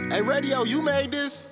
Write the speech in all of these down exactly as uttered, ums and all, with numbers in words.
Hey, Radio, you made this?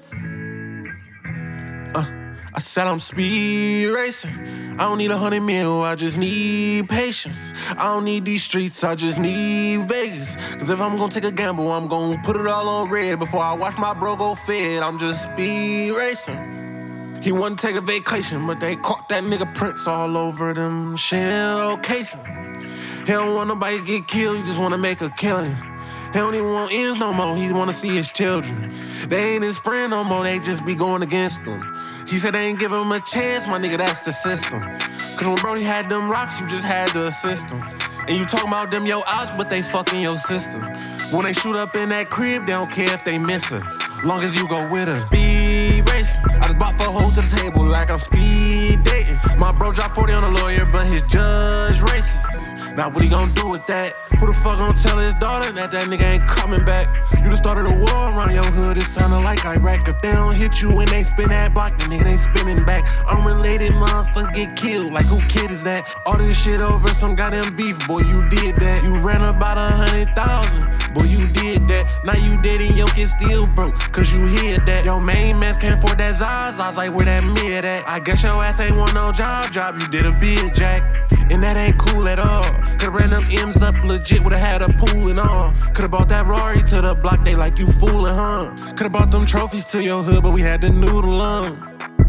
Uh, I said I'm speed racing. I don't need a hundred mil, I just need patience. I don't need these streets, I just need Vegas. Cause if I'm gonna take a gamble, I'm gonna put it all on red before I watch my bro go fed. I'm just speed racing. He wanted to take a vacation, but they caught that nigga Prince all over them shell casing. He don't want nobody to get killed, he just wanna make a killing. He don't even want ends no more, he wanna see his children. They ain't his friend no more, they just be going against him. He said they ain't giving him a chance, my nigga, that's the system. Cause when Brody had them rocks, you just had to assist him. And you talking about them yo ops, but they fucking your sister. When they shoot up in that crib, they don't care if they miss her. Long as you go with her. Speed racing, I just bought four hoes to the table like I'm speed dating. My bro dropped forty on a lawyer, but his judge racist. Now what he gon' do with that? Who the fuck gon' tell his daughter that that nigga ain't coming back? You done started a war around your hood, it sounded like Iraq. If they don't hit you when they spin that block, the nigga ain't spinning back. Unrelated motherfuckers get killed, like who kid is that? All this shit over some goddamn beef, boy, you did that. You ran about a hundred thousand, boy, you did that. Now you dead and your kid still broke, cause you hid that. Your main man can't afford that Zaz, I was like, where that mid at? I guess your ass ain't want no job, job, you did a bid, Jack. And that ain't cool at all. Could've ran them M's up legit, would've had a pool and all. Could've bought that Rari to the block, they like you fooling, huh? Could've bought them trophies to your hood, but we had to noodle on.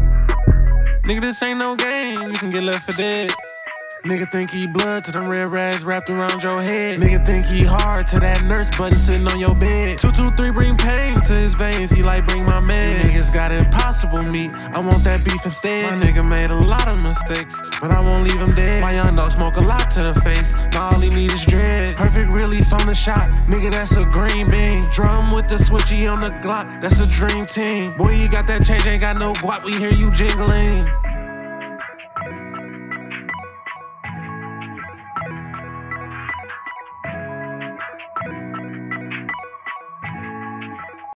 Nigga, this ain't no game, you can get left for dead. Nigga think he blood to them red rags wrapped around your head. Nigga think he hard to that nurse button sitting on your bed. Two, two, three bring pain to his veins, he like bring my man. You niggas got impossible meat, I want that beef instead. My nigga made a lot of mistakes, but I won't leave him dead. My young dog smoke a lot to the face, now all he need is dread. Perfect release on the shot, nigga that's a green bean. Drum with the switchy on the Glock, that's a dream team. Boy, you got that change, ain't got no guap, we hear you jingling.